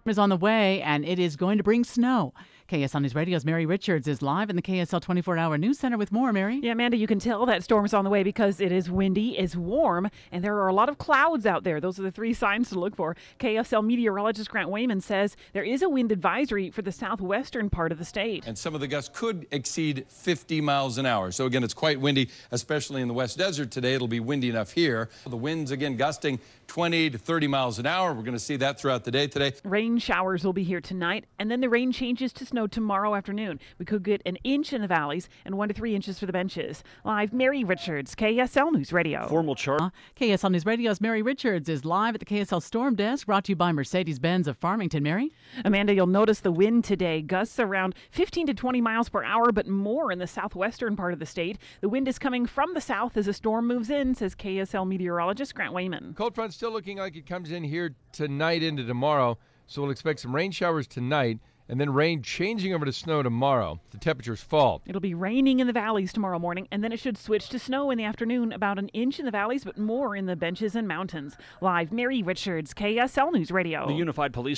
Is on the way, and it is going to bring snow. KSL News Radio's Mary Richards is live in the KSL 24-hour News Center with more, Mary. Yeah, Amanda, you can tell that storm is on the way because it is windy, it's warm, and there are a lot of clouds out there. Those are the three signs to look for. KSL meteorologist Grant Wayman says there is a wind advisory for the southwestern part of the state. And some of the gusts could exceed 50 miles an hour. So again, it's quite windy, especially in the West Desert today. It'll be windy enough here. The winds again gusting 20 to 30 miles an hour. We're going to see that throughout the day today. Rain showers will be here tonight, and then the rain changes to snow tomorrow afternoon. We could get an inch in the valleys and 1 to 3 inches for the benches. Live, Mary Richards, KSL News Radio. Formal chart. KSL News Radio's Mary Richards is live at the KSL Storm Desk, brought to you by Mercedes-Benz of Farmington. Mary? Amanda, you'll notice the wind today. Gusts around 15 to 20 miles per hour, but more in the southwestern part of the state. The wind is coming from the south as a storm moves in, says KSL meteorologist Grant Wayman. Cold front still looking like it comes in here tonight into tomorrow, so we'll expect some rain showers tonight and then rain changing over to snow tomorrow. The temperatures fall. It'll be raining in the valleys tomorrow morning, and then it should switch to snow in the afternoon, about an inch in the valleys, but more in the benches and mountains. Live, Mary Richards, KSL News Radio. The Unified Police